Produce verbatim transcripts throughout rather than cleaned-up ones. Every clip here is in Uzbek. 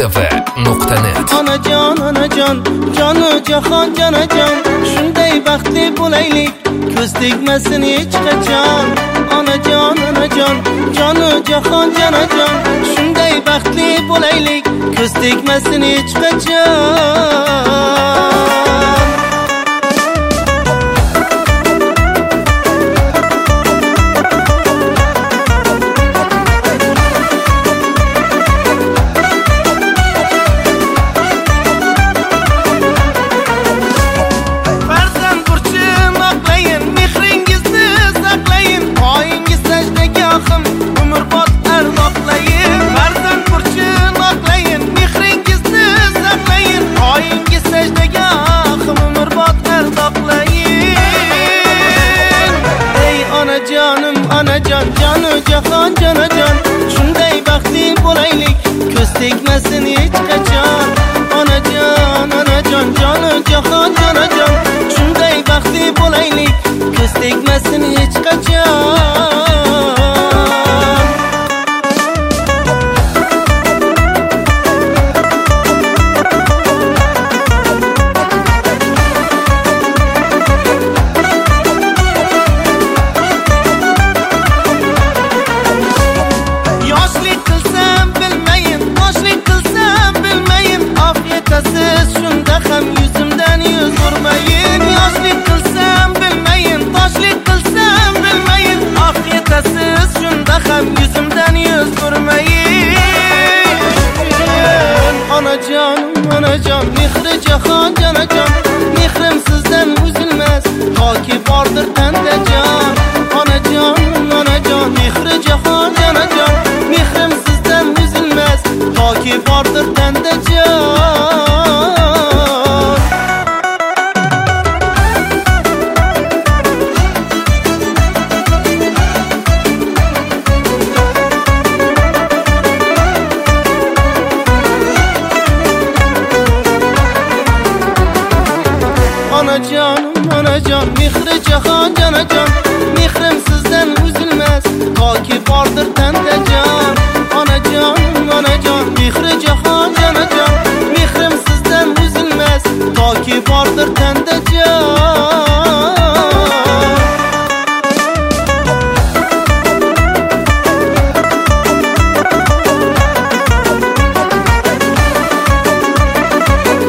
mustafa nuqta net. Onajon, onajon, jonu jahon jonajon, shunday baxtli bo'laylik, ko'z tegmasin hech qachon. Onajon, onajon, jonu jahon jonajon, shunday baxtli bo'laylik, ko'z tegmasin hech qachon. Onajon, jonu jahon jonajon, shunday baxtli bo'laylik, ko'z tegmasin hech qachon. Onajon, onajon, jonu jahon jonajon, shunday baxtli bo'laylik, ko'z tegmasin hech qachon. Shunda ham yuzimdan yuz urmayin, yoshlik qilsam bilmayin, toshlik qilsam bilmayin, afiyatasiz shunda ham yuzimdan yuz urmayin. Onajon, onajon, mehri jahon jonajon, mehrim sizdan uzilmas, toki bordir tanda jon. Onajon, onajon, mehri jahon jonajon, mehrim sizdan uzilmas, toki bordir tanda jon. Onajon, onajon, mehri jahon jonajon, mehrim sizdan uzilmas, toki bordir tanda jon. Onajon, onajon, mehri jahon jonajon, mehrim sizdan uzilmas, toki bordir tanda jon.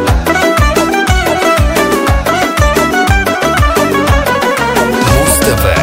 Mustafa